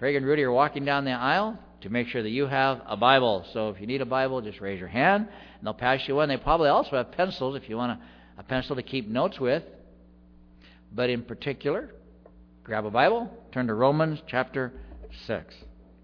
Craig and Rudy are walking down the aisle to make sure that you have a Bible. So if you need a Bible, just raise your hand, and they'll pass you one. They probably also have pencils if you want a pencil to keep notes with. But in particular, grab a Bible, turn to Romans chapter 6.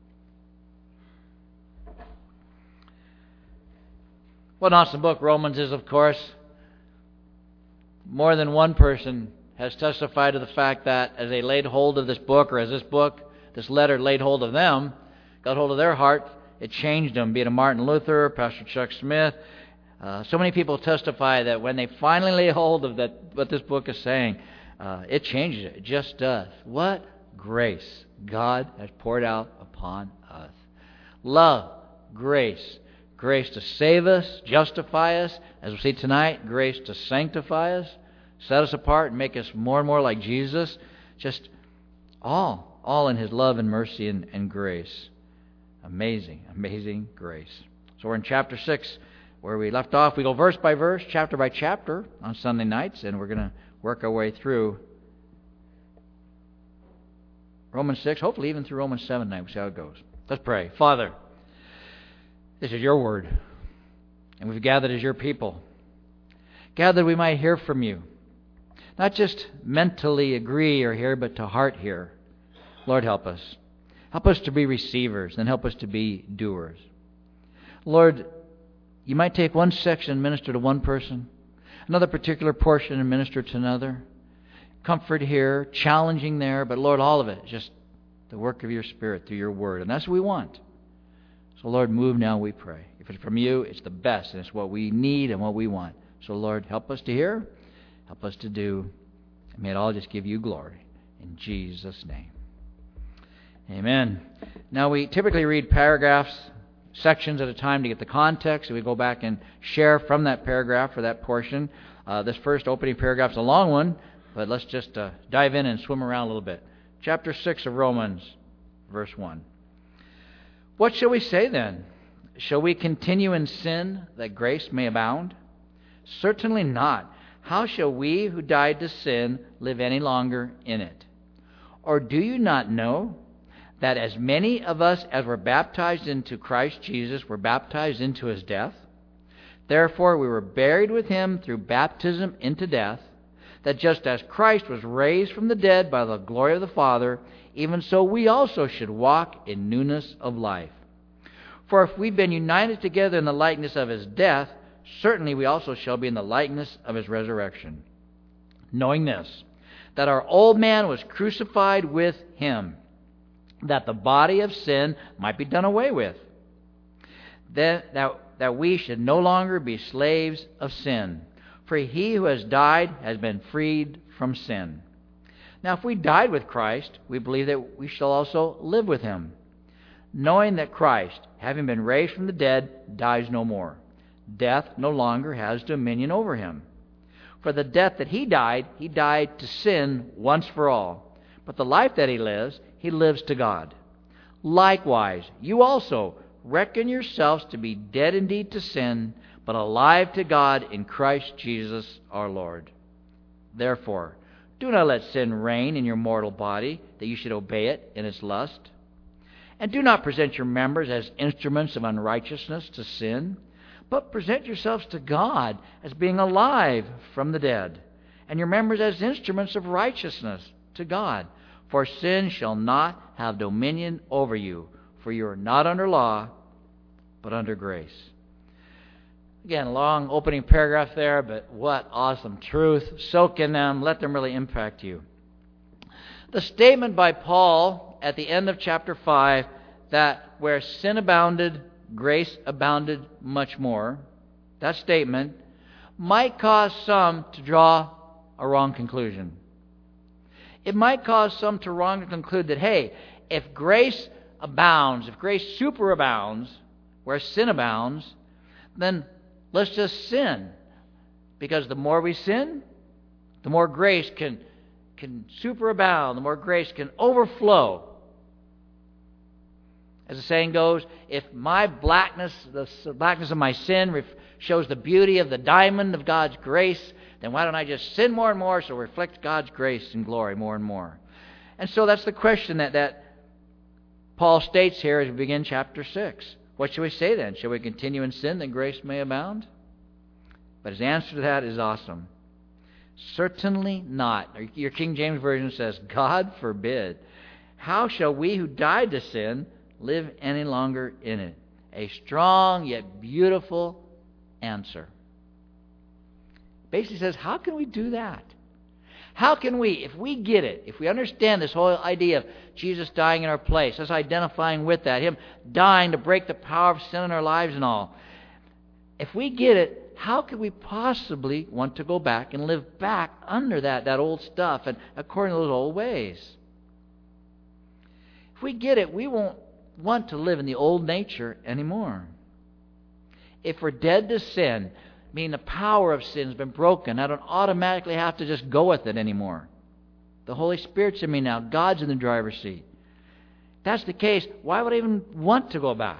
What an awesome book Romans is, of course. More than one person has testified to the fact that as they laid hold of this book, or as this letter laid hold of them, got hold of their heart, it changed them, be it a Martin Luther, Pastor Chuck Smith. So many people testify that when they finally lay hold of what this book is saying, it changes it. It just does. What grace God has poured out upon us. Love, grace. Grace to save us, justify us. As we'll see tonight, grace to sanctify us, set us apart and make us more and more like Jesus. Just all in His love and mercy and grace. Amazing, amazing grace. So we're in chapter 6 where we left off. We go verse by verse, chapter by chapter on Sunday nights, and we're going to work our way through Romans 6, hopefully even through Romans 7 tonight. We'll see how it goes. Let's pray. Father, this is your word, and we've gathered as your people. Gathered we might hear from you. Not just mentally agree or hear, but to heart hear. Lord, help us. Help us to be receivers, and help us to be doers. Lord, you might take one section and minister to one person, another particular portion and minister to another. Comfort here, challenging there, but Lord, all of it is just the work of your Spirit through your word, and that's what we want. So, Lord, move now, we pray. If it's from you, it's the best, and it's what we need and what we want. So, Lord, help us to hear, help us to do, and may it all just give you glory. In Jesus' name. Amen. Now, we typically read paragraphs, sections at a time to get the context, and we go back and share from that paragraph or that portion. This first opening paragraph is a long one, but let's just dive in and swim around a little bit. Chapter 6 of Romans, verse 1. What shall we say then? Shall we continue in sin that grace may abound? Certainly not. How shall we who died to sin live any longer in it? Or do you not know that as many of us as were baptized into Christ Jesus were baptized into His death? Therefore we were buried with Him through baptism into death, that just as Christ was raised from the dead by the glory of the Father, even so we also should walk in newness of life. For if we've been united together in the likeness of His death, certainly we also shall be in the likeness of His resurrection. Knowing this, that our old man was crucified with Him, that the body of sin might be done away with, that we should no longer be slaves of sin. For he who has died has been freed from sin. Now if we died with Christ, we believe that we shall also live with Him, knowing that Christ, having been raised from the dead, dies no more. Death no longer has dominion over Him. For the death that He died to sin once for all. But the life that He lives to God. Likewise, you also reckon yourselves to be dead indeed to sin, but alive to God in Christ Jesus our Lord. Therefore, do not let sin reign in your mortal body, that you should obey it in its lust. And do not present your members as instruments of unrighteousness to sin, but present yourselves to God as being alive from the dead, and your members as instruments of righteousness to God. For sin shall not have dominion over you, for you are not under law, but under grace. Again, long opening paragraph there, but what awesome truth. Soak in them. Let them really impact you. The statement by Paul at the end of chapter 5 that where sin abounded, grace abounded much more, that statement might cause some to draw a wrong conclusion. It might cause some to wrongly conclude that, hey, if grace abounds, if grace superabounds where sin abounds, then let's just sin. Because the more we sin, the more grace can superabound, the more grace can overflow. As the saying goes, if my blackness, the blackness of my sin shows the beauty of the diamond of God's grace, then why don't I just sin more and more so it reflects God's grace and glory more and more? And so that's the question that Paul states here as we begin chapter 6. What shall we say then? Shall we continue in sin that grace may abound? But his answer to that is awesome. Certainly not. Your King James Version says, God forbid. How shall we who died to sin live any longer in it? A strong yet beautiful answer. Basically says, how can we do that? How can we, if we get it, if we understand this whole idea of Jesus dying in our place, us identifying with that, Him dying to break the power of sin in our lives and all, if we get it, how could we possibly want to go back and live back under that old stuff and according to those old ways? If we get it, we won't want to live in the old nature anymore. If we're dead to sin, meaning the power of sin has been broken, I don't automatically have to just go with it anymore. The Holy Spirit's in me now. God's in the driver's seat. If that's the case, why would I even want to go back?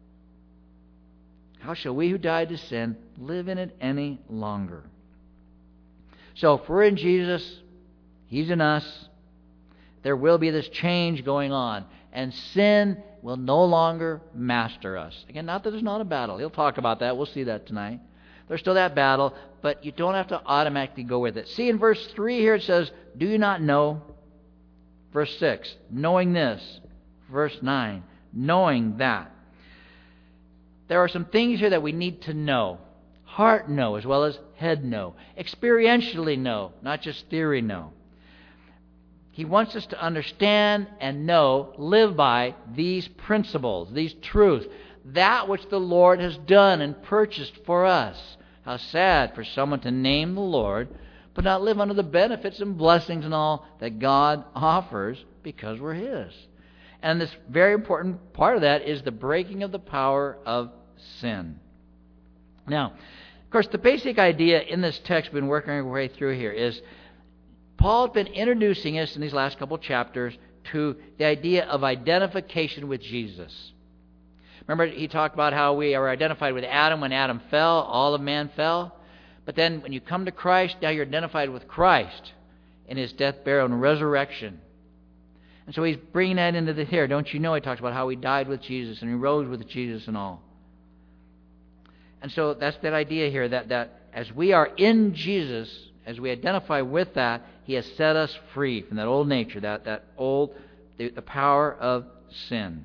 How shall we who died to sin live in it any longer? So if we're in Jesus, He's in us, there will be this change going on. And sin will no longer master us. Again, not that there's not a battle. He'll talk about that. We'll see that tonight. There's still that battle, but you don't have to automatically go with it. See, in verse 3 here it says, do you not know? Verse 6, knowing this. Verse 9, knowing that. There are some things here that we need to know. Heart know as well as head know. Experientially know, not just theory know. He wants us to understand and know, live by these principles, these truths. That which the Lord has done and purchased for us. How sad for someone to name the Lord, but not live under the benefits and blessings and all that God offers because we're His. And this very important part of that is the breaking of the power of sin. Now, of course, the basic idea in this text we've been working our way through here is Paul has been introducing us in these last couple chapters to the idea of identification with Jesus. Remember, he talked about how we are identified with Adam when Adam fell, all of man fell. But then when you come to Christ, now you're identified with Christ in His death, burial, and resurrection. And so he's bringing that into the here. Don't you know, he talks about how He died with Jesus and He rose with Jesus and all. And so that's that idea here, that as we are in Jesus, as we identify with that, He has set us free from that old nature, the power of sin.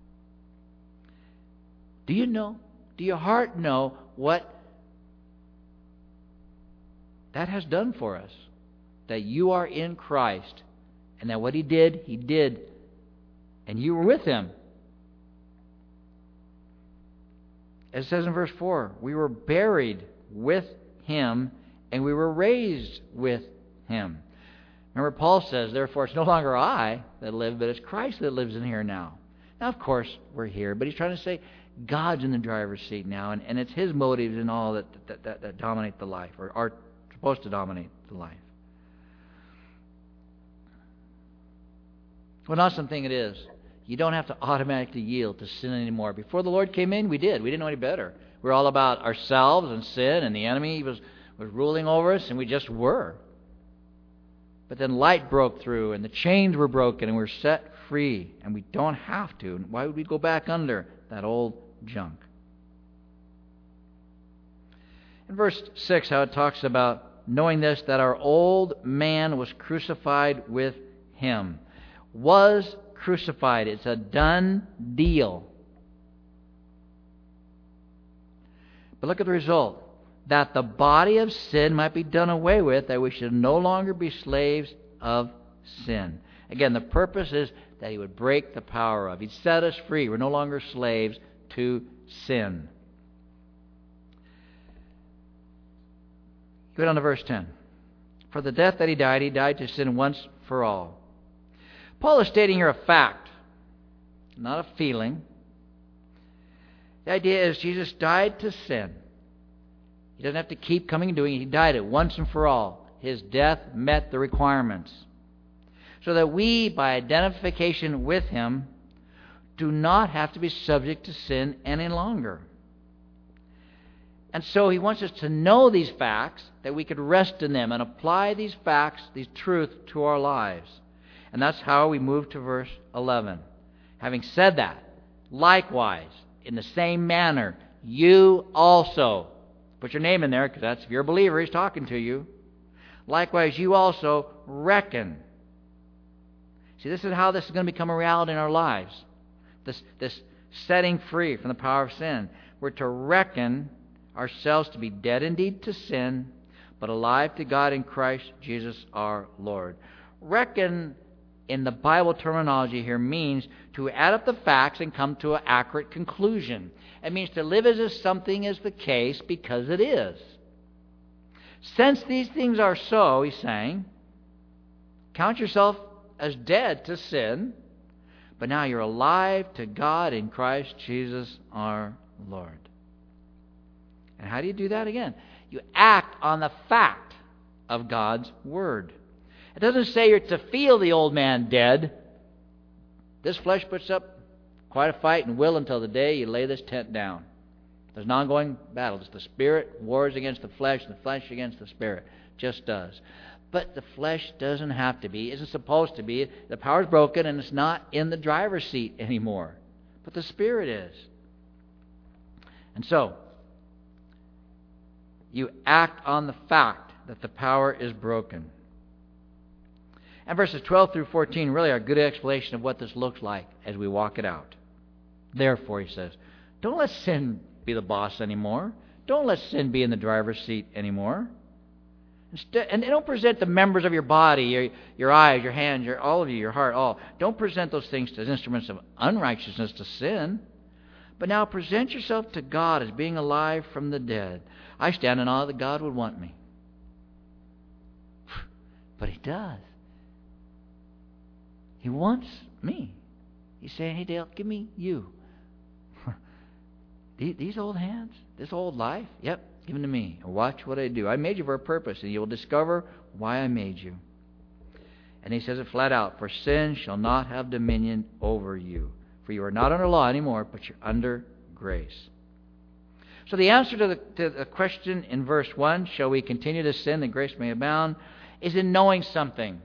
Do you know? Do your heart know what that has done for us? That you are in Christ, and that what He did, and you were with Him. As it says in verse 4, we were buried with Him, and we were raised with Him. Remember, Paul says, therefore, it's no longer I that live, but it's Christ that lives in here now. Now, of course, we're here, but he's trying to say God's in the driver's seat now, and it's His motives and all that dominate the life, or are supposed to dominate the life. Well, not something it is. You don't have to automatically yield to sin anymore. Before the Lord came in, we did. We didn't know any better. We were all about ourselves and sin, and the enemy was ruling over us, and we just were. But then light broke through, and the chains were broken, and we were set free, and we don't have to. Why would we go back under that old junk? In verse 6, how it talks about knowing this, that our old man was crucified with Him. Was crucified. It's a done deal. But look at the result. That the body of sin might be done away with, that we should no longer be slaves of sin. Again, the purpose is that He would break the power of. He'd set us free. We're no longer slaves to sin. Go down to verse 10. For the death that He died to sin once for all. Paul is stating here a fact, not a feeling. The idea is Jesus died to sin. He doesn't have to keep coming and doing it. He died it once and for all. His death met the requirements. So that we, by identification with Him, do not have to be subject to sin any longer. And so He wants us to know these facts, that we could rest in them and apply these facts, these truths, to our lives. And that's how we move to verse 11. Having said that, likewise, in the same manner, you also, put your name in there, because that's, if you're a believer, he's talking to you. Likewise, you also reckon. See, this is how this is going to become a reality in our lives. This setting free from the power of sin. We're to reckon ourselves to be dead indeed to sin, but alive to God in Christ Jesus our Lord. Reckon, in the Bible terminology here, means to add up the facts and come to an accurate conclusion. It means to live as if something is the case because it is. Since these things are so, he's saying, count yourself as dead to sin, but now you're alive to God in Christ Jesus our Lord. And how do you do that again? You act on the fact of God's Word. It doesn't say you're to feel the old man dead. This flesh puts up quite a fight and will until the day you lay this tent down. There's an ongoing battle. It's the Spirit wars against the flesh against the Spirit. Just does. But the flesh doesn't have to be, isn't supposed to be. The power's broken and it's not in the driver's seat anymore. But the Spirit is. And so, you act on the fact that the power is broken. And verses 12 through 14 really are a good explanation of what this looks like as we walk it out. Therefore, he says, don't let sin be the boss anymore. Don't let sin be in the driver's seat anymore. And don't present the members of your body, your eyes, your hands, all of you, your heart, all. Don't present those things as instruments of unrighteousness to sin. But now present yourself to God as being alive from the dead. I stand in awe that God would want me. But He does. He wants me. He's saying, hey, Dale, give me you. These old hands, this old life, yep, give them to me. And watch what I do. I made you for a purpose, and you will discover why I made you. And he says it flat out, for sin shall not have dominion over you. For you are not under law anymore, but you're under grace. So the answer to the question in verse 1, shall we continue to sin that grace may abound, is in knowing something.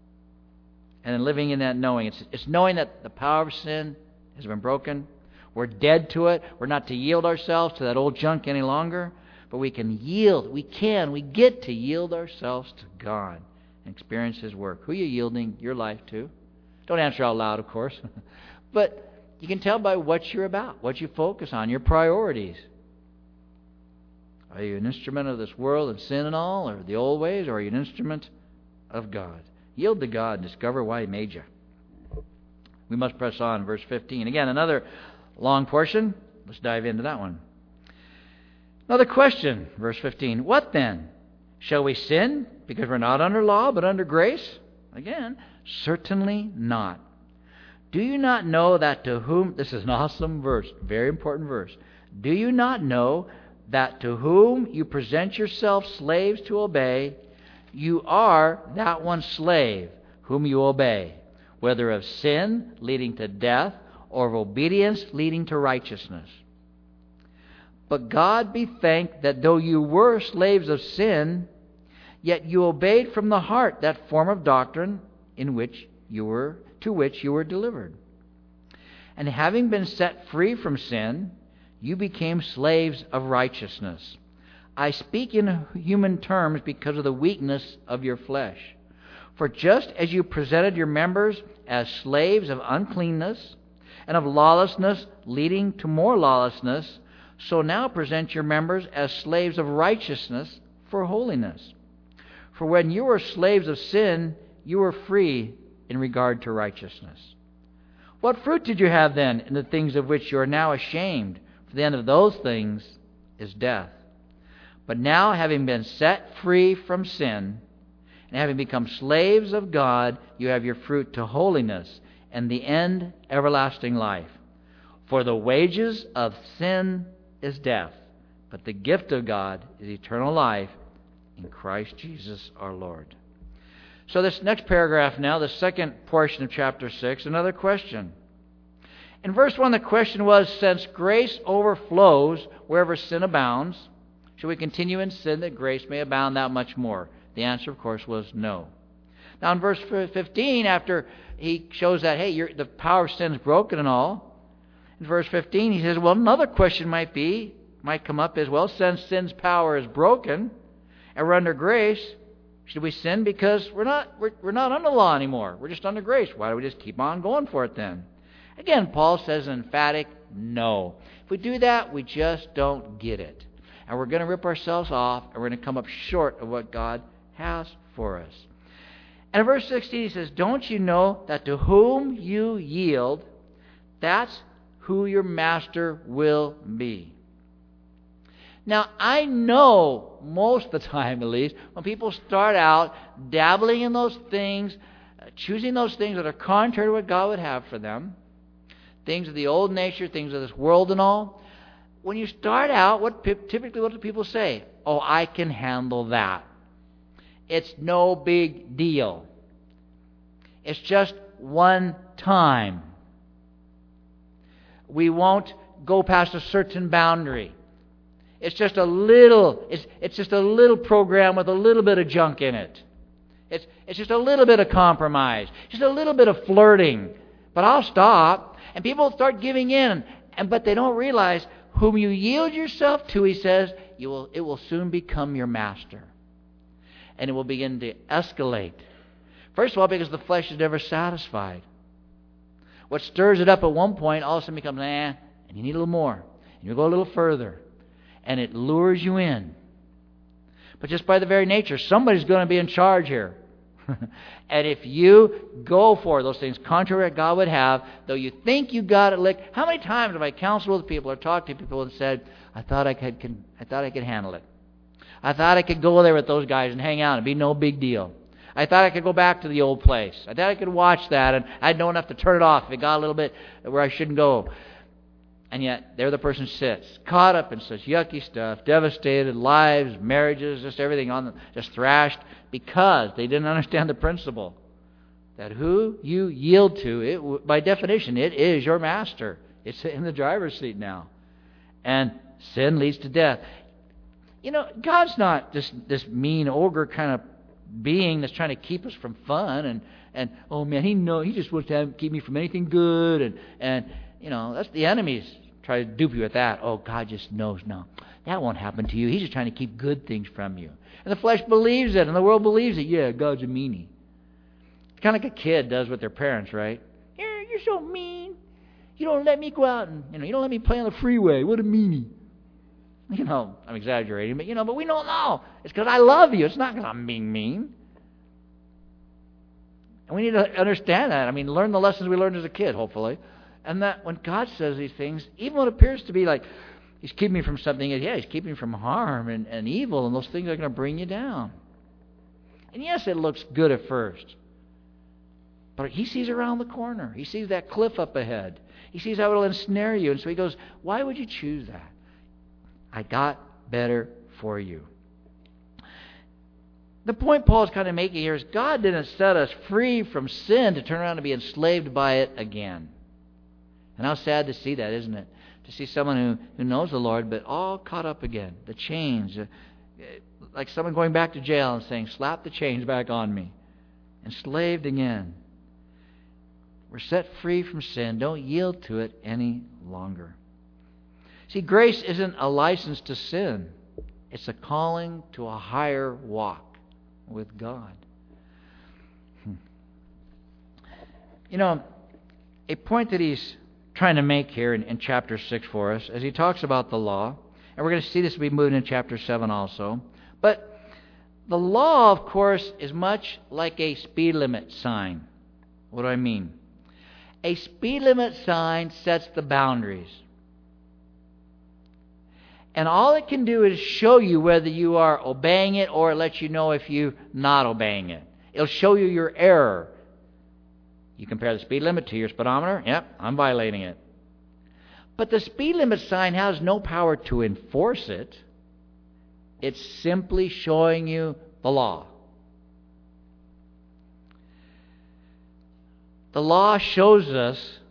And in living in that knowing. It's knowing that the power of sin has been broken. We're dead to it. We're not to yield ourselves to that old junk any longer. But we can yield. We get to yield ourselves to God and experience His work. Who are you yielding your life to? Don't answer out loud, of course. But you can tell by what you're about, what you focus on, your priorities. Are you an instrument of this world and sin and all, or the old ways, or are you an instrument of God? Yield to God and discover why He made you. We must press on, verse 15. Again, another long portion. Let's dive into that one. Another question, verse 15. What then? Shall we sin because we're not under law but under grace? Again, certainly not. Do you not know that to whom... This is an awesome verse, very important verse. Do you not know that to whom you present yourselves slaves to obey, you are that one slave whom you obey, whether of sin leading to death or of obedience leading to righteousness? But God be thanked that though you were slaves of sin, yet you obeyed from the heart that form of doctrine to which you were delivered. And having been set free from sin, you became slaves of righteousness. I speak in human terms because of the weakness of your flesh. For just as you presented your members as slaves of uncleanness and of lawlessness leading to more lawlessness, so now present your members as slaves of righteousness for holiness. For when you were slaves of sin, you were free in regard to righteousness. What fruit did you have then in the things of which you are now ashamed? For the end of those things is death. But now, having been set free from sin, and having become slaves of God, you have your fruit to holiness, and the end everlasting life. For the wages of sin is death, but the gift of God is eternal life in Christ Jesus our Lord. So this next paragraph now, the second portion of chapter 6, another question. In verse 1, the question was, since grace overflows wherever sin abounds, should we continue in sin that grace may abound that much more? The answer, of course, was no. Now in verse 15, after he shows that, hey, the power of sin is broken and all. In verse 15, he says, well, another question might come up as well, since sin's power is broken and we're under grace, should we sin because we're not under law anymore? We're just under grace. Why don't we just keep on going for it then? Again, Paul says an emphatic no. If we do that, we just don't get it. And we're going to rip ourselves off, and we're going to come up short of what God has for us. And in verse 16 he says, don't you know that to whom you yield, that's who your master will be? Now, I know most of the time, at least, when people start out dabbling in those things, choosing those things that are contrary to what God would have for them, things of the old nature, things of this world and all, when you start out, typically what do people say? Oh, I can handle that. It's no big deal. It's just one time. We won't go past a certain boundary. It's just a little. It's just a little program with a little bit of junk in it. It's just a little bit of compromise, just a little bit of flirting. But I'll stop, and people start giving in, but they don't realize whom you yield yourself to. He says it will soon become your master, and it will begin to escalate. First of all, because the flesh is never satisfied. What stirs it up at one point, all of a sudden becomes and you need a little more, and you go a little further. And it lures you in. But just by the very nature, somebody's going to be in charge here. And if you go for those things contrary to what God would have, though you think you got it licked, how many times have I counseled with people or talked to people and said, I thought I could handle it. I thought I could go there with those guys and hang out and be no big deal. I thought I could go back to the old place. I thought I could watch that, and I'd know enough to turn it off if it got a little bit where I shouldn't go. And yet, there the person sits, caught up in such yucky stuff, devastated lives, marriages, just everything just thrashed, because they didn't understand the principle that who you yield to, by definition, it is your master. It's in the driver's seat now. And sin leads to death. You know, God's not this mean ogre kind of being that's trying to keep us from fun and oh man, he just wants to keep me from anything good and you know, that's the enemy's try to dupe you with that. Oh, God just knows. No, that won't happen to you. He's just trying to keep good things from you. And the flesh believes it, and the world believes it. Yeah, God's a meanie. It's kind of like a kid does with their parents, right? You're so mean. You don't let me go out and, you don't let me play on the freeway. What a meanie. I'm exaggerating, but we don't know. It's because I love you. It's not because I'm being mean. And we need to understand that. Learn the lessons we learned as a kid, hopefully. And that when God says these things, even when it appears to be like He's keeping me from something, He's keeping me from harm and evil, and those things are going to bring you down. And yes, it looks good at first. But He sees around the corner. He sees that cliff up ahead. He sees how it'll ensnare you. And so He goes, why would you choose that? I got better for you. The point Paul's kind of making here is God didn't set us free from sin to turn around and be enslaved by it again. And how sad to see that, isn't it? To see someone who knows the Lord, but all caught up again. The chains. Like someone going back to jail and saying, slap the chains back on me. Enslaved again. We're set free from sin. Don't yield to it any longer. See, grace isn't a license to sin. It's a calling to a higher walk with God. A point that he's trying to make here in chapter 6 for us, as he talks about the law, and we're going to see this be moved in chapter 7 also, but the law, of course, is much like a speed limit sign. What do I mean? A speed limit sign sets the boundaries. And all it can do is show you whether you are obeying it, or it lets you know if you're not obeying it. It'll show you your error. You compare the speed limit to your speedometer. Yep, I'm violating it. But the speed limit sign has no power to enforce it. It's simply showing you the law. The law shows us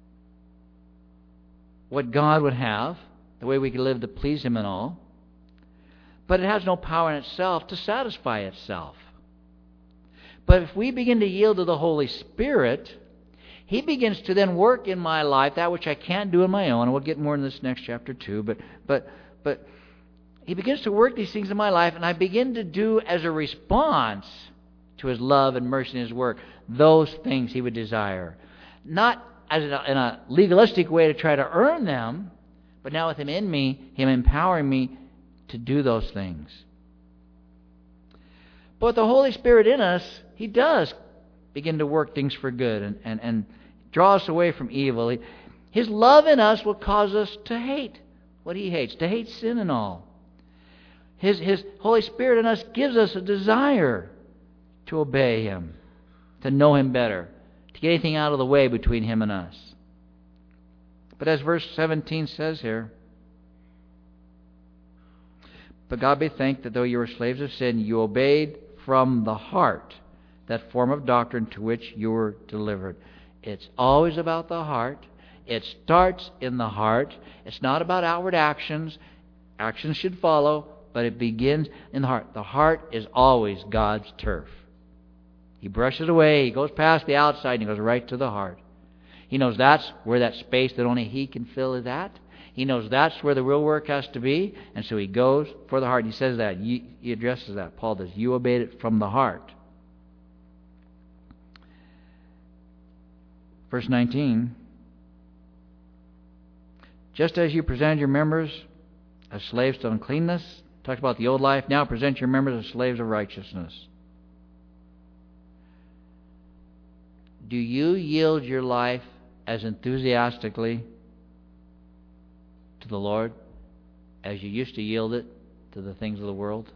what God would have, the way we can live to please Him and all. But it has no power in itself to satisfy itself. But if we begin to yield to the Holy Spirit, He begins to then work in my life that which I can't do on my own. And we'll get more in this next chapter too. But He begins to work these things in my life, and I begin to do as a response to His love and mercy and His work those things He would desire. Not as in a legalistic way to try to earn them, but now with Him in me, Him empowering me to do those things. But the Holy Spirit in us, He does begin to work things for good and draw us away from evil. His love in us will cause us to hate what He hates, to hate sin and all. His Holy Spirit in us gives us a desire to obey Him, to know Him better, to get anything out of the way between Him and us. But as verse 17 says here, but God be thanked that though you were slaves of sin, you obeyed from the heart that form of doctrine to which you were delivered. It's always about the heart. It starts in the heart. It's not about outward actions. Actions should follow, but it begins in the heart. The heart is always God's turf. He brushes away, He goes past the outside, and He goes right to the heart. He knows that's where that space that only He can fill is at. He knows that's where the real work has to be, and so He goes for the heart. He says that. He addresses that. Paul does. You obeyed it from the heart. Verse 19. Just as you presented your members as slaves to uncleanness, talked about the old life, now present your members as slaves of righteousness. Do you yield your life as enthusiastically to the Lord as you used to yield it to the things of the world?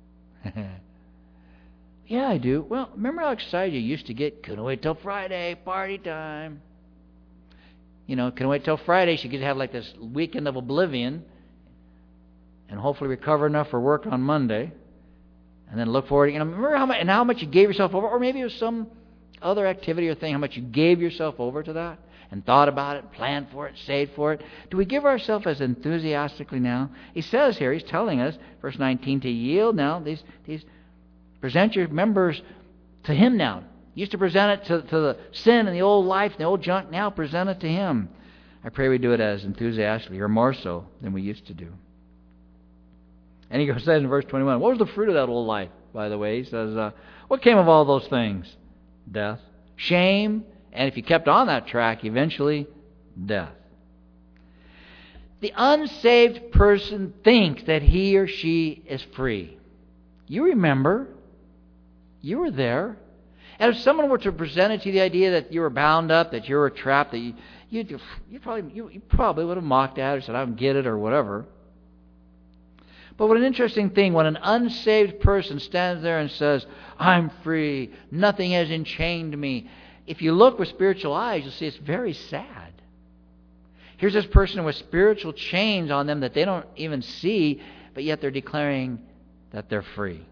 Yeah, I do. Well, remember how excited you used to get? Couldn't wait till Friday, party time. Couldn't wait till Friday. She could have like this weekend of oblivion and hopefully recover enough for work on Monday. And then look forward. Remember how much you gave yourself over? Or maybe it was some other activity or thing, how much you gave yourself over to that and thought about it, planned for it, saved for it. Do we give ourselves as enthusiastically now? He says here, He's telling us, verse 19, to yield now. These present your members to Him now. You used to present it to the sin and the old life and the old junk. Now present it to Him. I pray we do it as enthusiastically, or more so than we used to do. And He says in verse 21, what was the fruit of that old life, by the way? He says, what came of all those things? Death, shame, and if you kept on that track, eventually death. The unsaved person thinks that he or she is free. You remember, you were there. And if someone were to present it to you the idea that you were bound up, that you were trapped, that you probably would have mocked at it or said, I don't get it or whatever. But what an interesting thing, when an unsaved person stands there and says, I'm free, nothing has enchained me. If you look with spiritual eyes, you'll see it's very sad. Here's this person with spiritual chains on them that they don't even see, but yet they're declaring that they're free.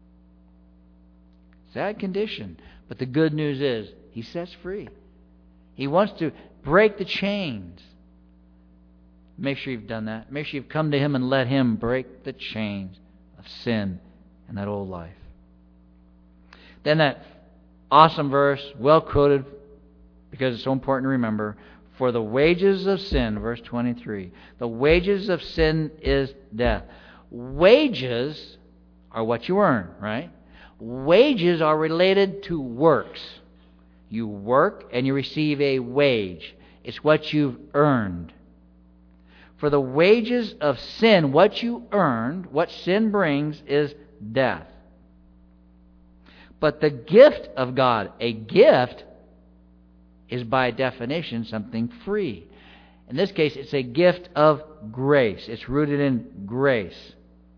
Sad condition. But the good news is, He sets free. He wants to break the chains. Make sure you've done that. Make sure you've come to Him and let Him break the chains of sin and that old life. Then that awesome verse, well quoted because it's so important to remember. For the wages of sin, verse 23, the wages of sin is death. Wages are what you earn, right? Wages are related to works. You work and you receive a wage. It's what you've earned. For the wages of sin, what you earned, what sin brings, is death. But the gift of God, a gift, is by definition something free. In this case, it's a gift of grace. It's rooted in grace.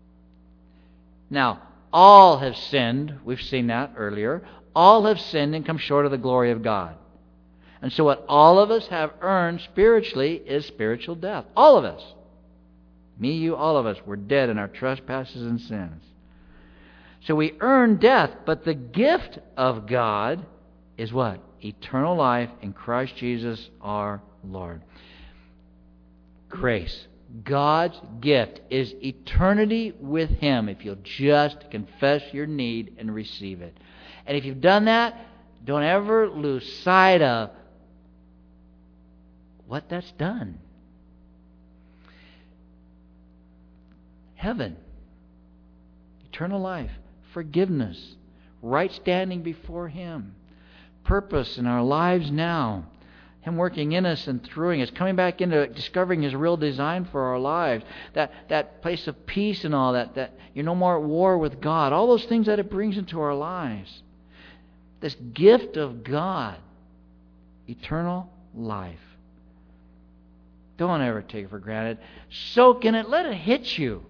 Now, all have sinned. We've seen that earlier. All have sinned and come short of the glory of God. And so what all of us have earned spiritually is spiritual death. All of us. Me, you, all of us. We're dead in our trespasses and sins. So we earn death, but the gift of God is what? Eternal life in Christ Jesus our Lord. Grace. God's gift is eternity with Him if you'll just confess your need and receive it. And if you've done that, don't ever lose sight of what that's done. Heaven, eternal life, forgiveness, right standing before Him, purpose in our lives now, Him working in us and through us, coming back into discovering His real design for our lives, that place of peace and all that you're no more at war with God, all those things that it brings into our lives. This gift of God, eternal life. Don't ever take it for granted. Soak in it. Let it hit you.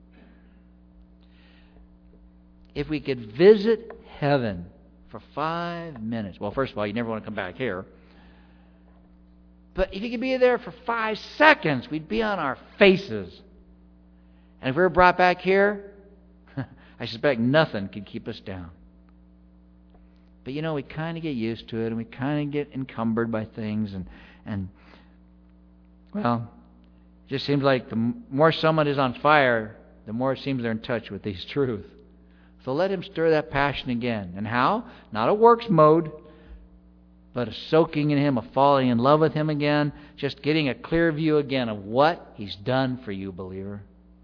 If we could visit heaven for 5 minutes. Well, first of all, you never want to come back here. But if you could be there for 5 seconds, we'd be on our faces. And if we were brought back here, I suspect nothing could keep us down. But we kind of get used to it, and we kind of get encumbered by things, and well, it just seems like the more someone is on fire, the more it seems they're in touch with these truths. So let Him stir that passion again. And how? Not a works mode, but a soaking in Him, a falling in love with Him again, just getting a clear view again of what He's done for you, believer.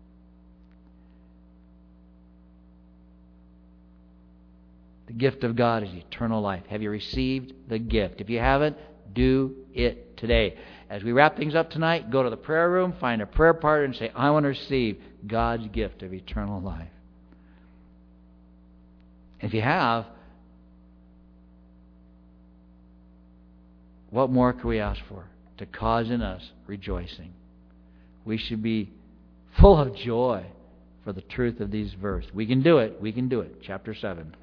The gift of God is eternal life. Have you received the gift? If you haven't, do it today. As we wrap things up tonight, go to the prayer room, find a prayer partner, and say, I want to receive God's gift of eternal life. If you have, what more can we ask for to cause in us rejoicing? We should be full of joy for the truth of these verses. We can do it. We can do it. Chapter 7.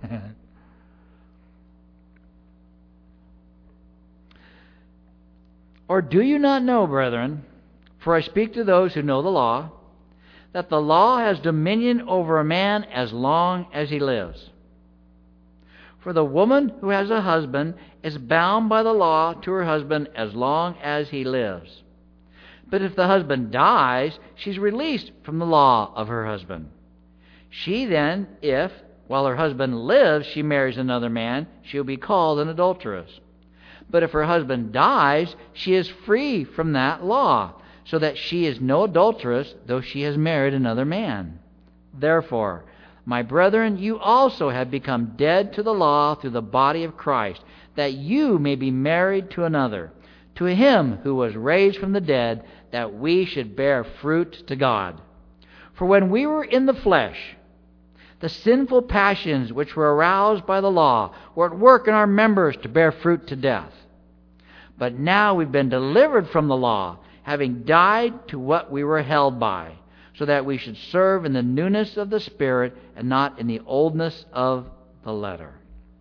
Or do you not know, brethren, for I speak to those who know the law, that the law has dominion over a man as long as he lives? For the woman who has a husband is bound by the law to her husband as long as he lives. But if the husband dies, she's released from the law of her husband. She then, if, while her husband lives, she marries another man, she'll be called an adulteress. But if her husband dies, she is free from that law, so that she is no adulteress, though she has married another man. Therefore, my brethren, you also have become dead to the law through the body of Christ, that you may be married to another, to Him who was raised from the dead, that we should bear fruit to God. For when we were in the flesh, the sinful passions which were aroused by the law were at work in our members to bear fruit to death. But now we've been delivered from the law, having died to what we were held by, so that we should serve in the newness of the Spirit and not in the oldness of the letter.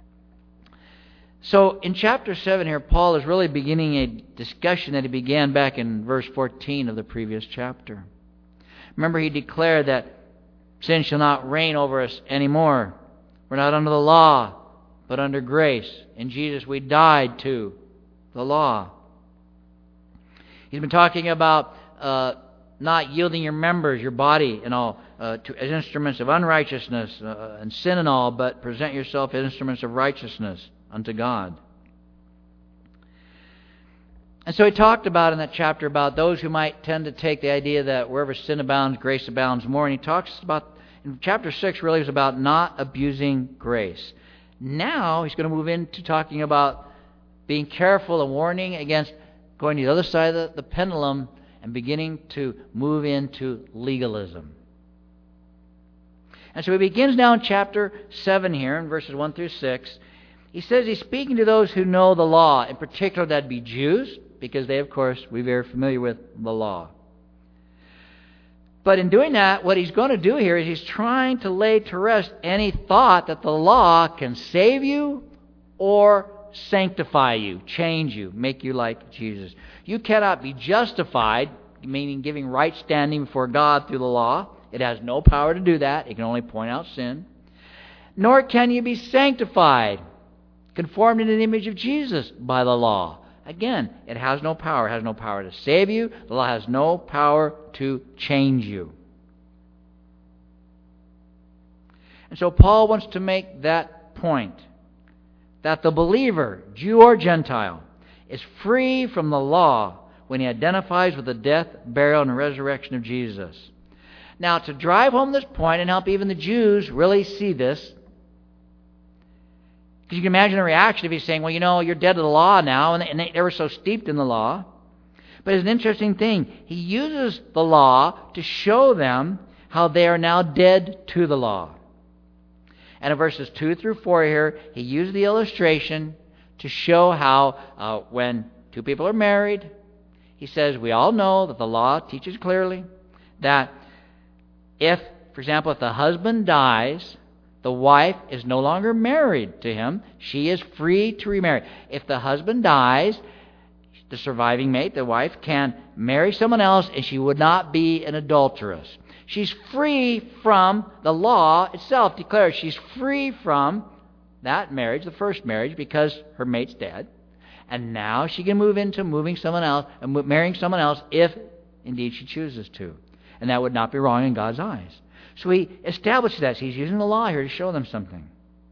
So in chapter 7 here, Paul is really beginning a discussion that he began back in verse 14 of the previous chapter. Remember, he declared that sin shall not reign over us anymore. We're not under the law, but under grace. In Jesus we died to the law. He's been talking about not yielding your members, your body and all, as instruments of unrighteousness and sin and all, but present yourself as instruments of righteousness unto God. And so he talked about in that chapter about those who might tend to take the idea that wherever sin abounds, grace abounds more. And he talks about, in chapter 6 really is about not abusing grace. Now he's going to move into talking about being careful and warning against going to the other side of the pendulum and beginning to move into legalism. And so he begins now in chapter 7 here, in verses 1 through 6. He says he's speaking to those who know the law. In particular, that'd be Jews, because they, of course, we're very familiar with the law. But in doing that, what he's going to do here is he's trying to lay to rest any thought that the law can save you or sanctify you, change you, make you like Jesus. You cannot be justified, meaning giving right standing before God through the law. It has no power to do that. It can only point out sin. Nor can you be sanctified, conformed into the image of Jesus by the law. Again, it has no power. It has no power to save you. The law has no power to change you. And so Paul wants to make that point. that the believer, Jew or Gentile, is free from the law when he identifies with the death, burial, and resurrection of Jesus. Now, to drive home this point and help even the Jews really see this, because you can imagine the reaction if he's saying, well, you're dead to the law now, and they were so steeped in the law. But it's an interesting thing. He uses the law to show them how they are now dead to the law. And in verses 2 through 4 here, he used the illustration to show how when two people are married, he says, we all know that the law teaches clearly that if, for example, if the husband dies, the wife is no longer married to him. She is free to remarry. If the husband dies, the surviving mate, the wife, can marry someone else, and she would not be an adulteress. She's free from the law itself. Declares she's free from that marriage, the first marriage, because her mate's dead. And now she can move into marrying someone else if indeed she chooses to. And that would not be wrong in God's eyes. So he establishes that. So he's using the law here to show them something.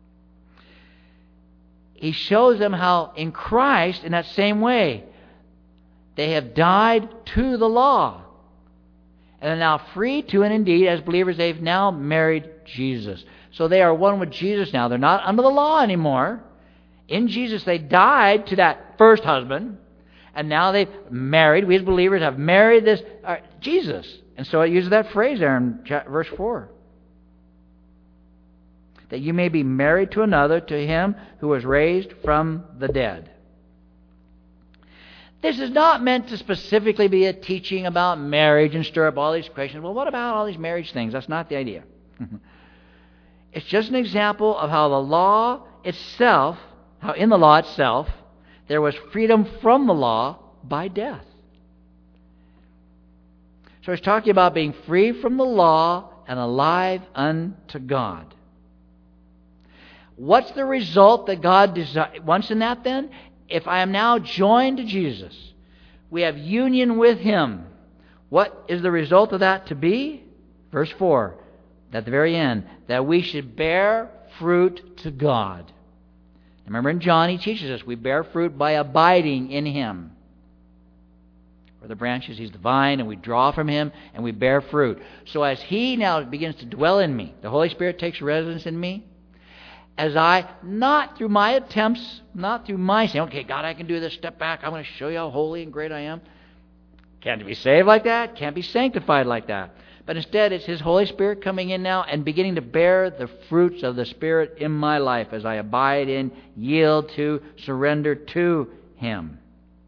He shows them how in Christ, in that same way, they have died to the law. And are now free to, and indeed, as believers, they've now married Jesus. So they are one with Jesus now. They're not under the law anymore. In Jesus, they died to that first husband, and now they've married. We as believers have married this Jesus. And so it uses that phrase there in verse 4. That you may be married to another, to him who was raised from the dead. This is not meant to specifically be a teaching about marriage and stir up all these questions. Well, what about all these marriage things? That's not the idea. It's just an example of how the law itself, how in the law itself, there was freedom from the law by death. So he's talking about being free from the law and alive unto God. What's the result that God wants in that then? If I am now joined to Jesus, we have union with Him. What is the result of that to be? Verse 4, at the very end, that we should bear fruit to God. Remember in John, he teaches us we bear fruit by abiding in Him. We're the branches, He's the vine, and we draw from Him, and we bear fruit. So as He now begins to dwell in me, the Holy Spirit takes residence in me, as I, not through my attempts, not through my saying, okay, God, I can do this, step back, I'm going to show you how holy and great I am. Can't be saved like that, can't be sanctified like that. But instead, it's His Holy Spirit coming in now and beginning to bear the fruits of the Spirit in my life as I abide in, yield to, surrender to Him.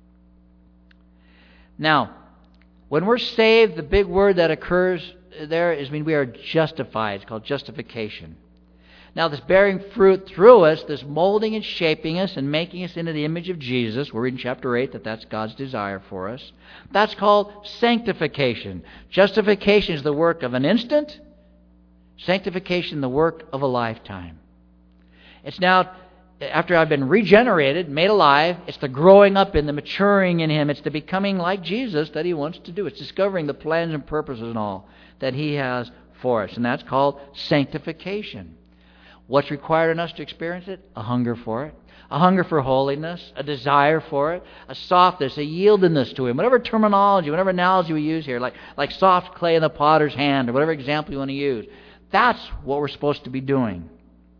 Now, when we're saved, the big word that occurs there is we are justified. It's called justification. Now, this bearing fruit through us, this molding and shaping us and making us into the image of Jesus, we're in chapter 8 that's God's desire for us. That's called sanctification. Justification is the work of an instant. Sanctification, the work of a lifetime. It's now, after I've been regenerated, made alive, it's the growing up in, the maturing in Him. It's the becoming like Jesus that He wants to do. It's discovering the plans and purposes and all that He has for us. And that's called sanctification. What's required in us to experience it? A hunger for it. A hunger for holiness, a desire for it, a softness, a yieldedness to Him. Whatever terminology, whatever analogy we use here, like soft clay in the potter's hand, or whatever example you want to use, that's what we're supposed to be doing.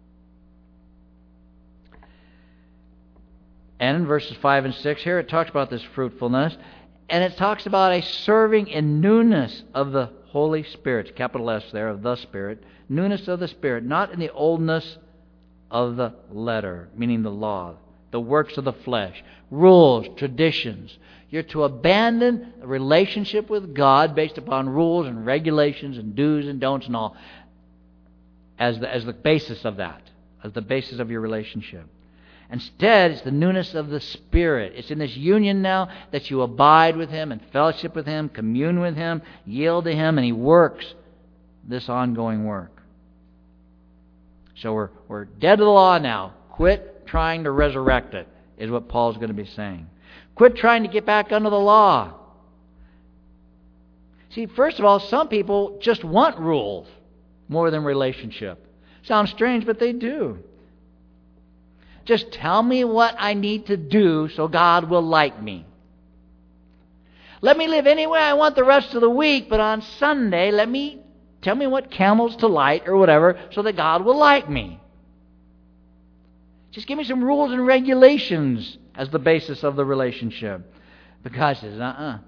And in verses 5 and 6 here, it talks about this fruitfulness, and it talks about a serving in newness of the Holy Spirit, capital S there, of the Spirit, newness of the Spirit, not in the oldness of the letter, meaning the law, the works of the flesh, rules, traditions. You're to abandon a relationship with God based upon rules and regulations and do's and don'ts and all as the basis of that, as the basis of your relationship. Instead, it's the newness of the Spirit. It's in this union now that you abide with Him and fellowship with Him, commune with Him, yield to Him, and He works this ongoing work. So we're dead to the law now. Quit trying to resurrect it, is what Paul's going to be saying. Quit trying to get back under the law. See, first of all, some people just want rules more than relationship. Sounds strange, but they do. Just tell me what I need to do so God will like me. Let me live any way I want the rest of the week, but on Sunday, tell me what camels to light or whatever so that God will like me. Just give me some rules and regulations as the basis of the relationship. But God says,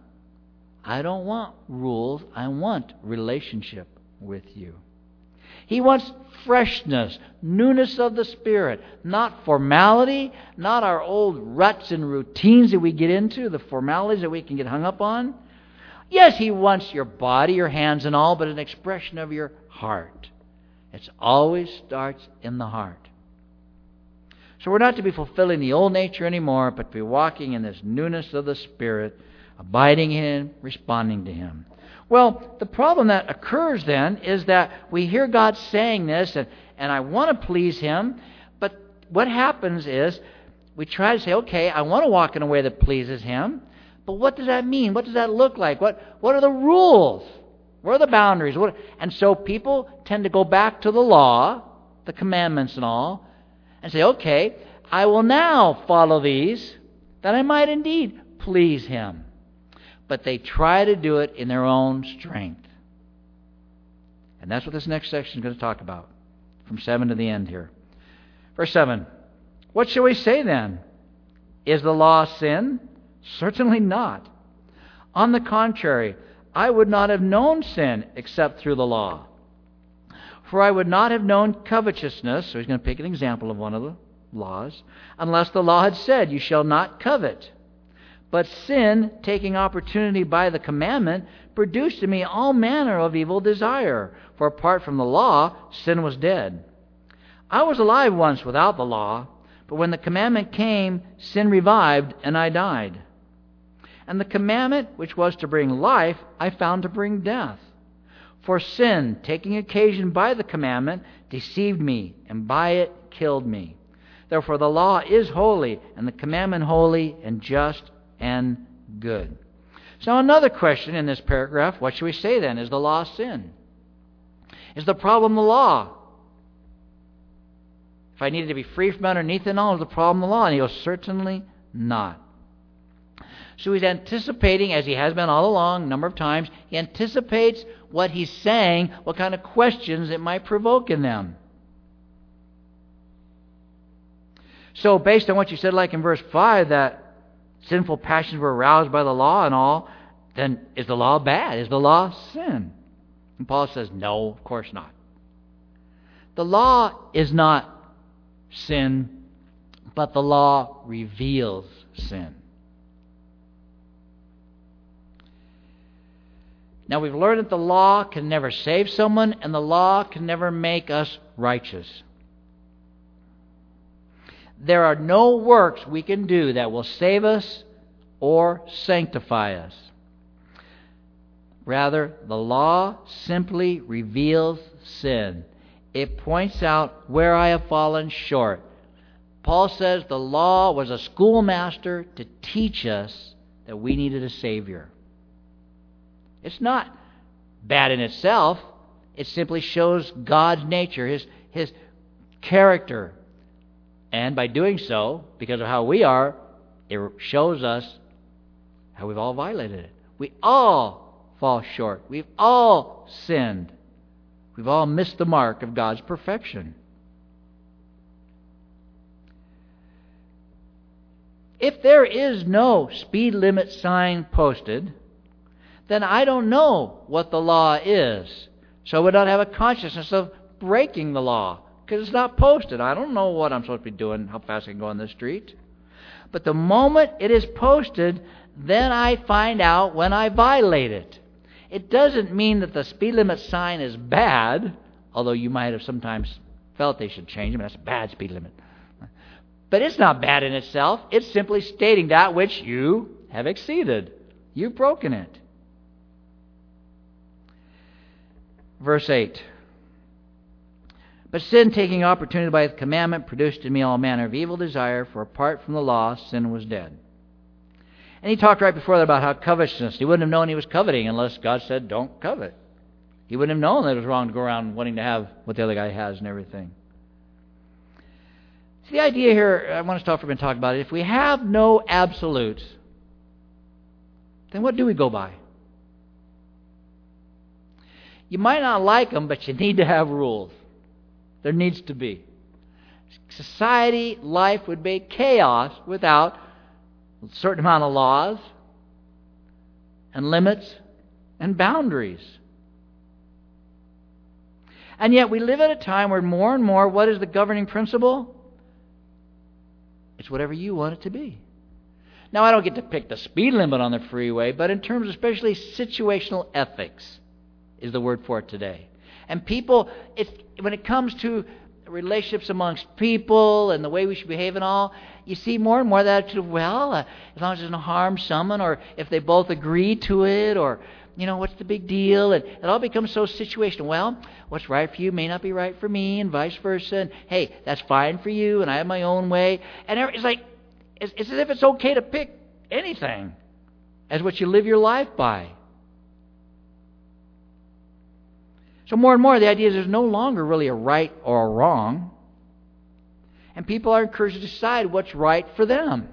I don't want rules. I want relationship with you. He wants freshness, newness of the Spirit, not formality, not our old ruts and routines that we get into, the formalities that we can get hung up on. Yes, He wants your body, your hands and all, but an expression of your heart. It always starts in the heart. So we're not to be fulfilling the old nature anymore, but to be walking in this newness of the Spirit, abiding in Him, responding to Him. Well, the problem that occurs then is that we hear God saying this, and I want to please Him, but what happens is we try to say, okay, I want to walk in a way that pleases Him, but what does that mean? What does that look like? What are the rules? Where are the boundaries? And so people tend to go back to the law, the commandments and all, and say, okay, I will now follow these, that I might indeed please Him. But they try to do it in their own strength. And that's what this next section is going to talk about, from 7 to the end here. Verse 7, what shall we say then? Is the law sin? Certainly not. On the contrary, I would not have known sin except through the law. For I would not have known covetousness, so he's going to pick an example of one of the laws, unless the law had said, you shall not covet. But sin, taking opportunity by the commandment, produced in me all manner of evil desire. For apart from the law, sin was dead. I was alive once without the law, but when the commandment came, sin revived, and I died. And the commandment, which was to bring life, I found to bring death. For sin, taking occasion by the commandment, deceived me, and by it killed me. Therefore the law is holy, and the commandment holy and just and good. So another question in this paragraph, what should we say then? Is the law sin? Is the problem the law? If I needed to be free from underneath it all, is the problem the law? And he goes, certainly not. So he's anticipating, as he has been all along, a number of times, he anticipates what he's saying, what kind of questions it might provoke in them. So based on what you said, like in verse 5, that sinful passions were aroused by the law and all, then is the law bad? Is the law sin? And Paul says, no, of course not. The law is not sin, but the law reveals sin. Now we've learned that the law can never save someone, and the law can never make us righteous. There are no works we can do that will save us or sanctify us. Rather, the law simply reveals sin. It points out where I have fallen short. Paul says the law was a schoolmaster to teach us that we needed a Savior. It's not bad in itself. It simply shows God's nature, His character. And by doing so, because of how we are, it shows us how we've all violated it. We all fall short. We've all sinned. We've all missed the mark of God's perfection. If there is no speed limit sign posted, then I don't know what the law is. So I would not have a consciousness of breaking the law, because it's not posted. I don't know what I'm supposed to be doing, how fast I can go on the street. But the moment it is posted, then I find out when I violate it. It doesn't mean that the speed limit sign is bad, although you might have sometimes felt they should change them. That's a bad speed limit. But it's not bad in itself. It's simply stating that which you have exceeded. You've broken it. Verse 8. But sin, taking opportunity by the commandment, produced in me all manner of evil desire, for apart from the law, sin was dead. And he talked right before that about how covetousness, he wouldn't have known he was coveting unless God said, don't covet. He wouldn't have known that it was wrong to go around wanting to have what the other guy has and everything. So the idea here, I want to stop for a minute and talk about it. If we have no absolutes, then what do we go by? You might not like them, but you need to have rules. There needs to be. Society, life would be chaos without a certain amount of laws and limits and boundaries. And yet we live at a time where more and more, what is the governing principle? It's whatever you want it to be. Now, I don't get to pick the speed limit on the freeway, but in terms especially situational ethics is the word for it today. And people, when it comes to relationships amongst people and the way we should behave and all, you see more and more that, as long as it doesn't harm someone, or if they both agree to it, or, what's the big deal? And it all becomes so situational. Well, what's right for you may not be right for me, and vice versa. And, hey, that's fine for you, and I have my own way. And it's like, it's as if it's okay to pick anything as what you live your life by. So more and more, the idea is there's no longer really a right or a wrong. And people are encouraged to decide what's right for them.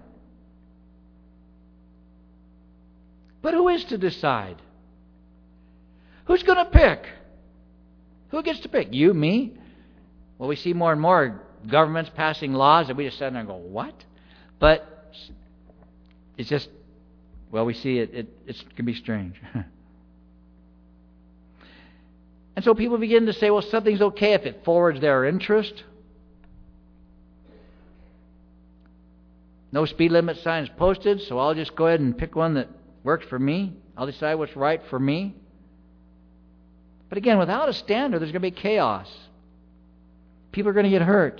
But who is to decide? Who's going to pick? Who gets to pick? You, me? Well, we see more and more governments passing laws that we just sit there and go, what? But it's just, we see it can be strange. And so people begin to say, well, something's okay if it forwards their interest. No speed limit signs posted, so I'll just go ahead and pick one that works for me. I'll decide what's right for me. But again, without a standard, there's going to be chaos. People are going to get hurt.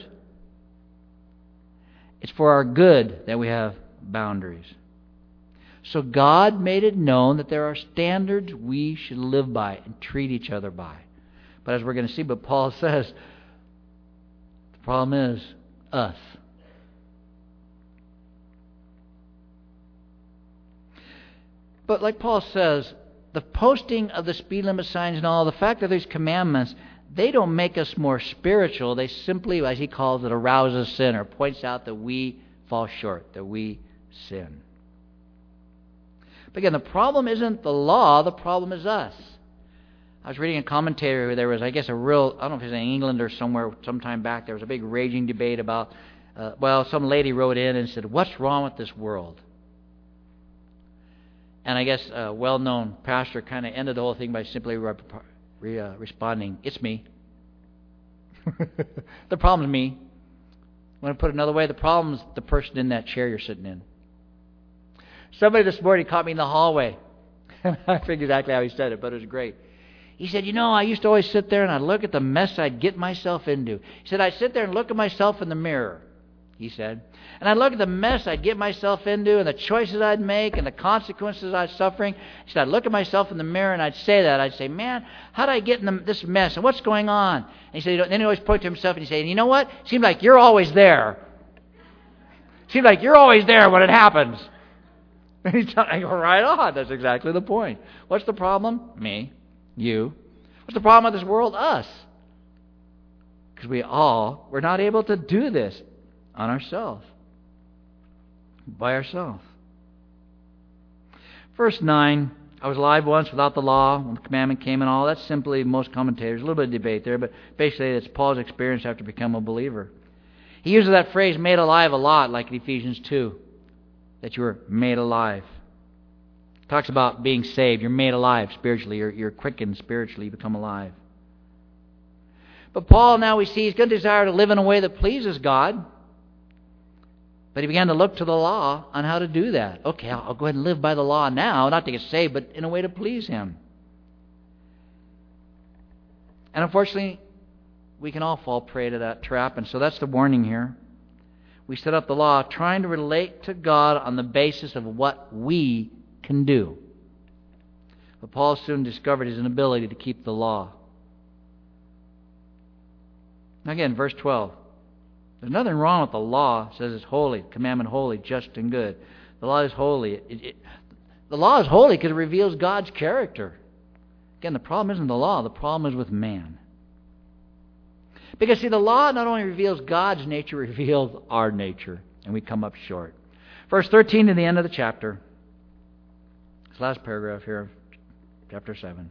It's for our good that we have boundaries. So God made it known that there are standards we should live by and treat each other by. But as we're going to see, but Paul says, the problem is us. But like Paul says, the posting of the speed limit signs and all, the fact that there's commandments, they don't make us more spiritual. They simply, as he calls it, arouses sin, or points out that we fall short, that we sin. But again, the problem isn't the law, the problem is us. I was reading a commentary where there was, I guess, I don't know if it was in England or somewhere, sometime back, there was a big raging debate about, some lady wrote in and said, what's wrong with this world? And I guess a well-known pastor kind of ended the whole thing by simply responding, it's me. The problem's me. I want to put it another way, the problem's the person in that chair you're sitting in. Somebody this morning caught me in the hallway. I forget exactly how he said it, but it was great. He said, I used to always sit there and I'd look at the mess I'd get myself into. He said, I'd sit there and look at myself in the mirror, he said. And I'd look at the mess I'd get myself into and the choices I'd make and the consequences I was suffering. He said, I'd look at myself in the mirror and I'd say that. I'd say, man, how did I get in this mess and what's going on? And he said, then he always point to himself and he'd say, you know what? Seems like you're always there. Seems like you're always there when it happens. I go, right on. That's exactly the point. What's the problem? Me. You. What's the problem with this world? Us. Because we're not able to do this on ourselves. By ourselves. Verse 9, I was alive once without the law, when the commandment came and all. That's simply, most commentators, a little bit of debate there, but basically it's Paul's experience after becoming a believer. He uses that phrase, made alive, a lot, like in Ephesians 2, that you were made alive. Talks about being saved. You're made alive spiritually. You're quickened spiritually. You become alive. But Paul, now we see, he's going to desire to live in a way that pleases God. But he began to look to the law on how to do that. Okay, I'll go ahead and live by the law now, not to get saved, but in a way to please Him. And unfortunately, we can all fall prey to that trap, and so that's the warning here. We set up the law trying to relate to God on the basis of what we can do. But Paul soon discovered his inability to keep the law. Now again, verse 12. There's nothing wrong with the law. It says it's holy, commandment holy, just and good. The law is holy. The law is holy because it reveals God's character. Again, the problem isn't the law. The problem is with man. Because, see, the law not only reveals God's nature, it reveals our nature, and we come up short. Verse 13 to the end of the chapter. This last paragraph here of chapter 7.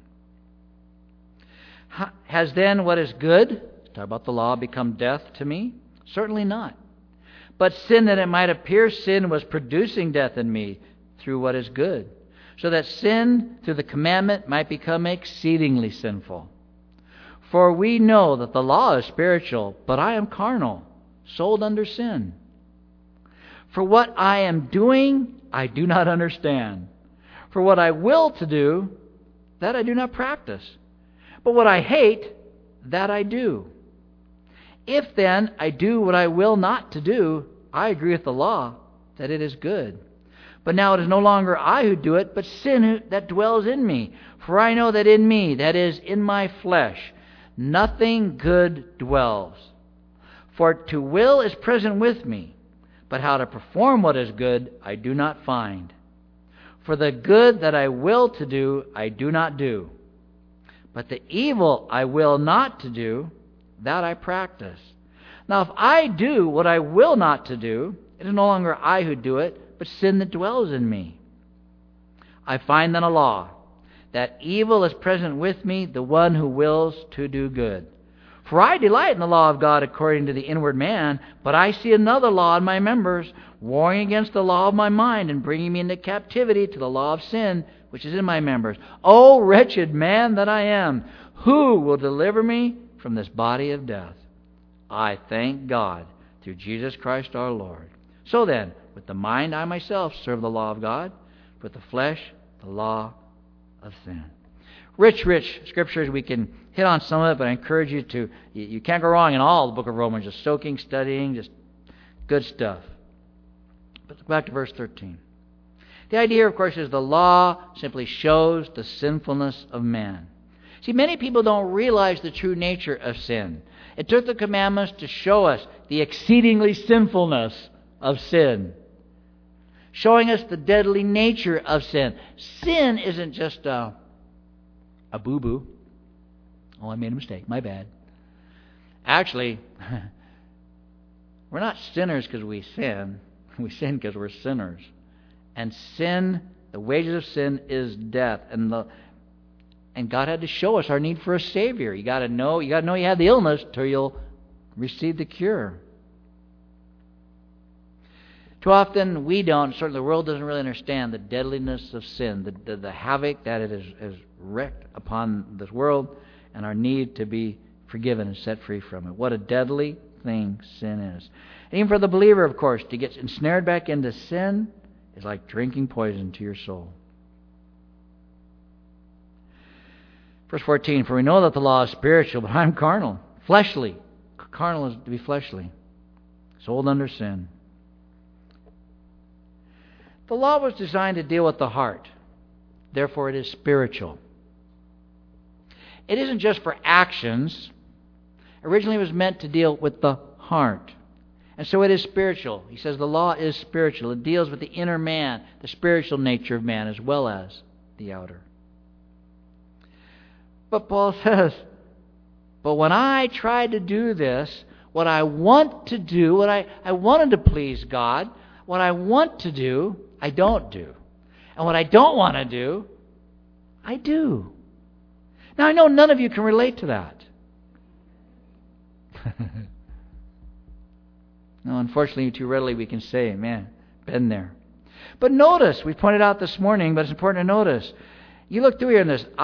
Has then what is good, talk about the law, become death to me? Certainly not. But sin, that it might appear sin, was producing death in me through what is good, so that sin through the commandment might become exceedingly sinful. For we know that the law is spiritual, but I am carnal, sold under sin. For what I am doing, I do not understand. For what I will to do, that I do not practice. But what I hate, that I do. If then I do what I will not to do, I agree with the law that it is good. But now it is no longer I who do it, but sin that dwells in me. For I know that in me, that is, in my flesh, nothing good dwells. For to will is present with me, but how to perform what is good I do not find. For the good that I will to do, I do not do. But the evil I will not to do, that I practice. Now if I do what I will not to do, it is no longer I who do it, but sin that dwells in me. I find then a law, that evil is present with me, the one who wills to do good. For I delight in the law of God according to the inward man, but I see another law in my members, warring against the law of my mind, and bringing me into captivity to the law of sin, which is in my members. O wretched man that I am, who will deliver me from this body of death? I thank God through Jesus Christ our Lord. So then, with the mind I myself serve the law of God, with the flesh the law of sin. Rich scriptures. We can hit on some of it, but I encourage you to, you can't go wrong in all the book of Romans, just soaking, studying, just good stuff. But back to verse 13. The idea, of course, is the law simply shows the sinfulness of man. See, many people don't realize the true nature of sin. It took the commandments to show us the exceedingly sinfulness of sin, showing us the deadly nature of sin. Sin isn't just a boo-boo. Oh, I made a mistake. My bad. Actually, we're not sinners because we sin. We sin because we're sinners. And sin, the wages of sin is death. And God had to show us our need for a Savior. You got to know you have the illness till you'll receive the cure. Too often we don't, certainly the world doesn't really understand the deadliness of sin, the havoc that it has wreaked upon this world, and our need to be forgiven and set free from it. What a deadly thing sin is. And even for the believer, of course, to get ensnared back into sin is like drinking poison to your soul. Verse 14, for we know that the law is spiritual, but I'm carnal, fleshly. Carnal is to be fleshly, sold under sin. The law was designed to deal with the heart. Therefore, it is spiritual. It isn't just for actions. Originally, it was meant to deal with the heart. And so it is spiritual. He says the law is spiritual. It deals with the inner man, the spiritual nature of man, as well as the outer. But Paul says, but when I tried to do this, what I want to do, what I wanted to please God, what I want to do, I don't do. And what I don't want to do, I do. Now, I know none of you can relate to that. No, unfortunately, too readily we can say, man, been there. But notice, we pointed out this morning, but it's important to notice. You look through here in this,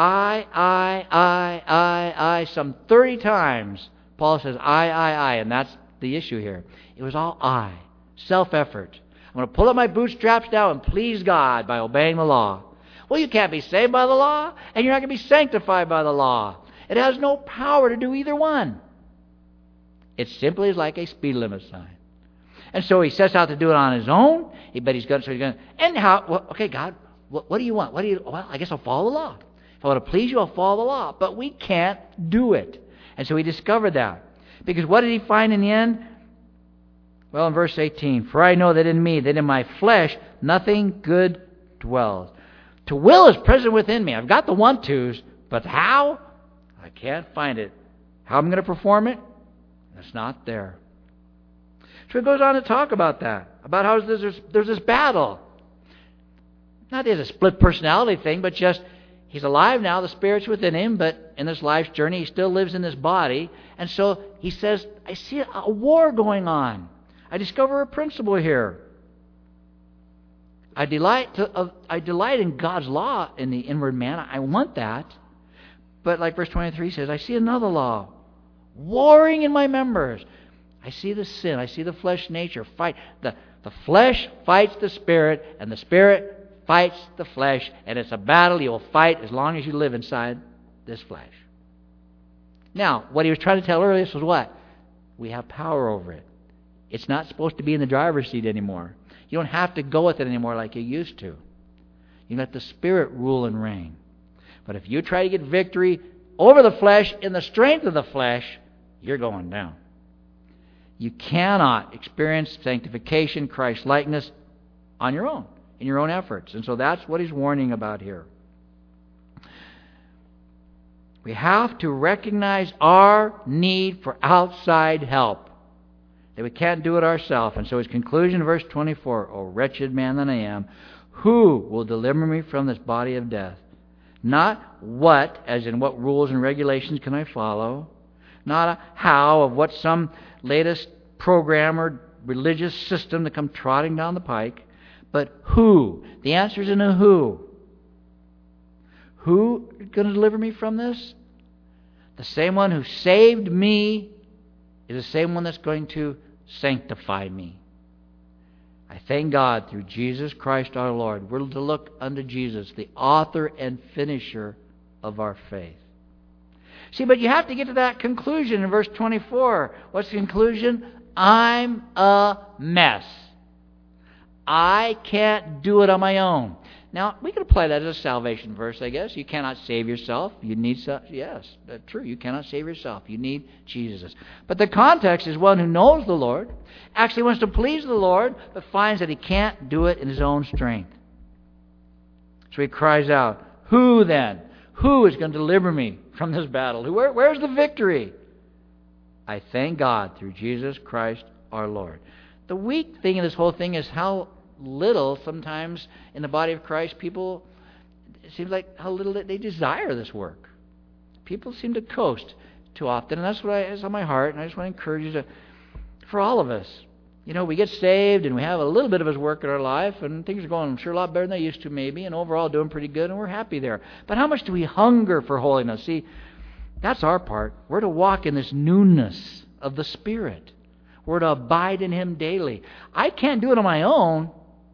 I, some 30 times, Paul says, I, and that's the issue here. It was all I, self-effort. I'm going to pull up my bootstraps now and please God by obeying the law. Well, you can't be saved by the law, and you're not going to be sanctified by the law. It has no power to do either one. It simply is like a speed limit sign. And so he sets out to do it on his own. But he's going to, and how? Well, okay, God, what do you want? Well, I guess I'll follow the law. If I want to please you, I'll follow the law. But we can't do it. And so he discovered that. Because what did he find in the end? Well, in verse 18, for I know that in me, that in my flesh, nothing good dwells. To will is present within me. I've got the want-tos, but how? I can't find it. How am I going to perform it? It's not there. So it goes on to talk about that, about how there's this battle. Not as a split personality thing, but just he's alive now, the Spirit's within him, but in this life's journey he still lives in this body. And so he says, I see a war going on. I discover a principle here. I delight in God's law in the inward man. I want that. But like verse 23 says, I see another law warring in my members. I see the sin. I see the flesh nature fight. The flesh fights the Spirit, and the Spirit fights the flesh. And it's a battle you will fight as long as you live inside this flesh. Now, what he was trying to tell earlier was what? We have power over it. It's not supposed to be in the driver's seat anymore. You don't have to go with it anymore like you used to. You let the Spirit rule and reign. But if you try to get victory over the flesh in the strength of the flesh, you're going down. You cannot experience sanctification, Christ-likeness on your own, in your own efforts. And so that's what he's warning about here. We have to recognize our need for outside help, that we can't do it ourselves. And so his conclusion, verse 24, O wretched man that I am, who will deliver me from this body of death? Not what, as in what rules and regulations can I follow, not a how of what some latest program or religious system that come trotting down the pike, but who. The answer is in a who. Who is going to deliver me from this? The same one who saved me is the same one that's going to sanctify me. I thank God through Jesus Christ our Lord. We're to look unto Jesus, the author and finisher of our faith. See, but you have to get to that conclusion in verse 24. What's the conclusion? I'm a mess. I can't do it on my own. Now, we could apply that as a salvation verse, I guess. You cannot save yourself. You need, yes, that's true. You cannot save yourself. You need Jesus. But the context is one who knows the Lord, actually wants to please the Lord, but finds that he can't do it in his own strength. So he cries out, who then? Who is going to deliver me from this battle? Where's the victory? I thank God through Jesus Christ our Lord. The weak thing in this whole thing is how little sometimes in the body of Christ people, it seems like how little they desire this work. People seem to coast too often, and that's what is on my heart, and I just want to encourage you to, for all of us, you know, we get saved and we have a little bit of His work in our life, and things are going sure a lot better than they used to maybe, and overall doing pretty good, and we're happy there. But how much do we hunger for holiness? See, that's our part. We're to walk in this newness of the Spirit. We're to abide in Him daily. I can't do it on my own,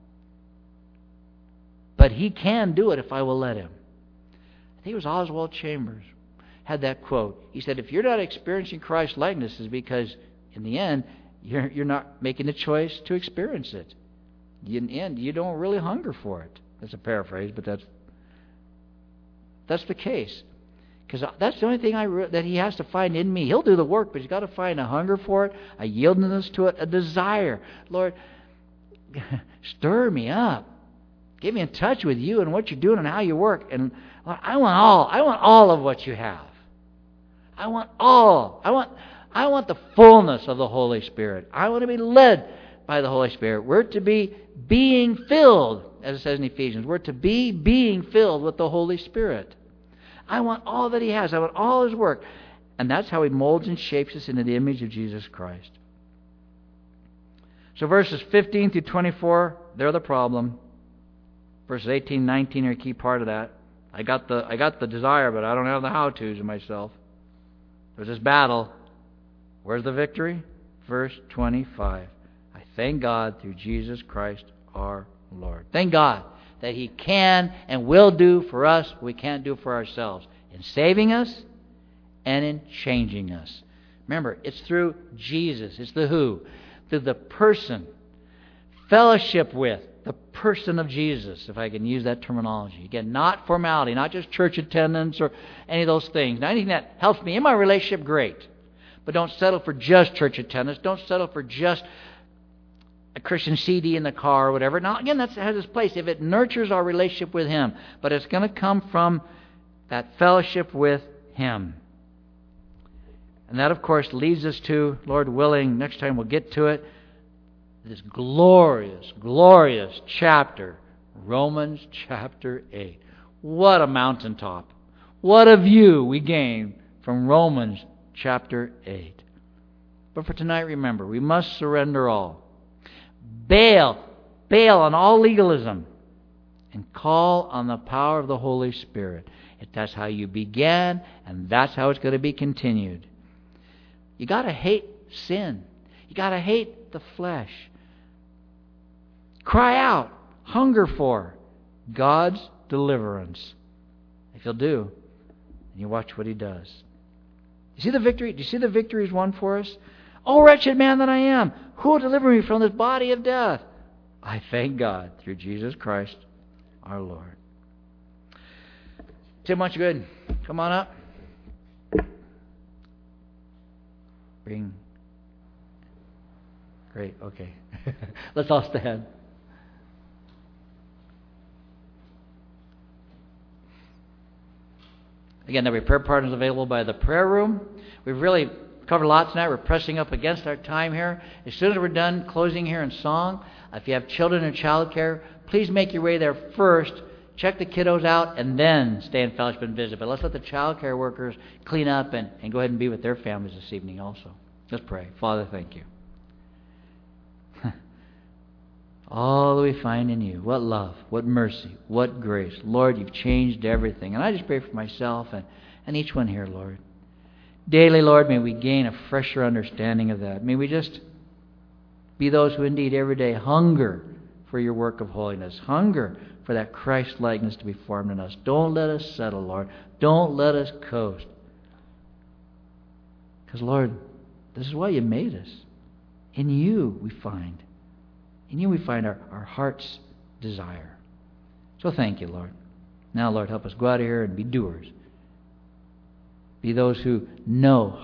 but He can do it if I will let Him. I think it was Oswald Chambers had that quote. He said, if you're not experiencing Christ's likeness, it's because in the end, you're not making the choice to experience it. In the end, you don't really hunger for it. That's a paraphrase, but that's the case. Because that's the only thing that He has to find in me. He'll do the work, but He's got to find a hunger for it, a yieldedness to it, a desire. Lord, stir me up. Get me in touch with You and what You're doing and how You work. And Lord, I want all of what You have. I want all. I want the fullness of the Holy Spirit. I want to be led by the Holy Spirit. We're to be being filled, as it says in Ephesians. We're to be being filled with the Holy Spirit. I want all that He has. I want all His work. And that's how He molds and shapes us into the image of Jesus Christ. So verses 15 through 24, they're the problem. Verses 18 and 19 are a key part of that. I got the desire, but I don't have the how-tos in myself. There's this battle. Where's the victory? Verse 25. I thank God through Jesus Christ our Lord. Thank God that He can and will do for us what we can't do for ourselves. In saving us and in changing us. Remember, it's through Jesus. It's the who. Through the person. Fellowship with the person of Jesus, if I can use that terminology. Again, not formality, not just church attendance or any of those things. Now, anything that helps me in my relationship, great. But don't settle for just church attendance. Don't settle for just a Christian CD in the car or whatever. Now, again, that has its place if it nurtures our relationship with Him. But it's going to come from that fellowship with Him. And that, of course, leads us to, Lord willing, next time we'll get to it, this glorious, glorious chapter, Romans chapter 8. What a mountaintop. What a view we gain from Romans chapter 8. But for tonight, remember, we must surrender all. Bail on all legalism and call on the power of the Holy Spirit. If that's how you began, and that's how it's going to be continued. You got to hate sin. You got to hate the flesh. Cry out, hunger for God's deliverance. If you'll do, and you watch what He does. You see the victory? Do you see the victory He's won for us? Oh, wretched man that I am, who will deliver me from this body of death? I thank God through Jesus Christ our Lord. Tim, much good. Come on up. Great, okay. Let's all stand. Again, there'll be prayer partners available by the prayer room. We've really covered a lot tonight. We're pressing up against our time here. As soon as we're done closing here in song, if you have children in childcare, please make your way there first. Check the kiddos out and then stay in fellowship and visit. But let's let the childcare workers clean up and go ahead and be with their families this evening also. Let's pray. Father, thank you. All that we find in you. What love, what mercy, what grace. Lord, you've changed everything. And I just pray for myself and each one here, Lord. Daily, Lord, may we gain a fresher understanding of that. May we just be those who indeed every day hunger for your work of holiness. Hunger for that Christ-likeness to be formed in us. Don't let us settle, Lord. Don't let us coast. Because, Lord, this is why you made us. In you we find. In you we find our heart's desire. So thank you, Lord. Now, Lord, help us go out of here and be doers. Be those who know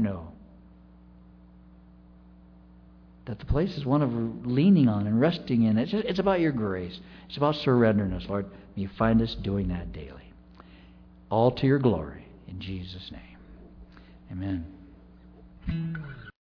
that the place is one of leaning on and resting in. It's about your grace. It's about surrendering us, Lord. May you find us doing that daily. All to your glory. In Jesus' name. Amen.